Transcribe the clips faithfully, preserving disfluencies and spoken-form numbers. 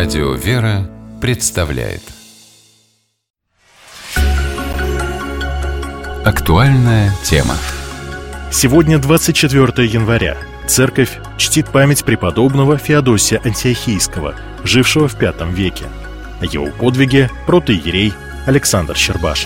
Радио «Вера» представляет актуальная тема. Сегодня двадцать четвёртое января. Церковь чтит память преподобного Феодосия Антиохийского, жившего в пятом веке. О его подвиге протоиерей Александр Щербашин.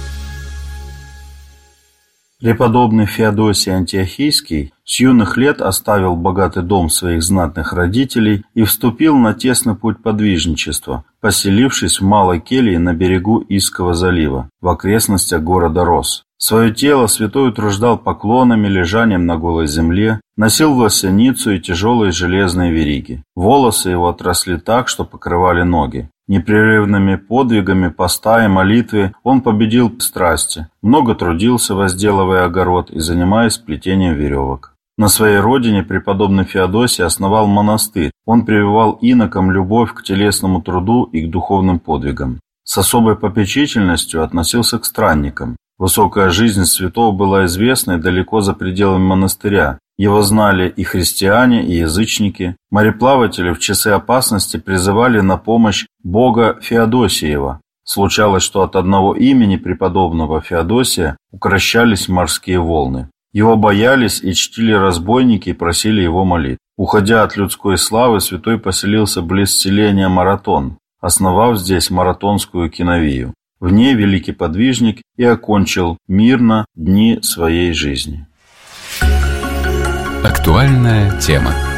Преподобный Феодосий Антиохийский с юных лет оставил богатый дом своих знатных родителей и вступил на тесный путь подвижничества, поселившись в малой келье на берегу Иского залива, в окрестностях города Рос. Свое тело святой утруждал поклонами, лежанием на голой земле, носил власяницу и тяжелые железные вериги. Волосы его отросли так, что покрывали ноги. Непрерывными подвигами поста и молитвы он победил страсти, много трудился, возделывая огород и занимаясь плетением веревок. На своей родине преподобный Феодосий основал монастырь. Он прививал инокам любовь к телесному труду и к духовным подвигам. С особой попечительностью относился к странникам. Высокая жизнь святого была известна и далеко за пределами монастыря. Его знали и христиане, и язычники. Мореплаватели в часы опасности призывали на помощь Бога Феодосиева. Случалось, что от одного имени преподобного Феодосия укрощались морские волны. Его боялись и чтили разбойники и просили его молитв. Уходя от людской славы, святой поселился близ селения Маратон, основав здесь Маратонскую киновию. В ней великий подвижник и окончил мирно дни своей жизни. Актуальная тема.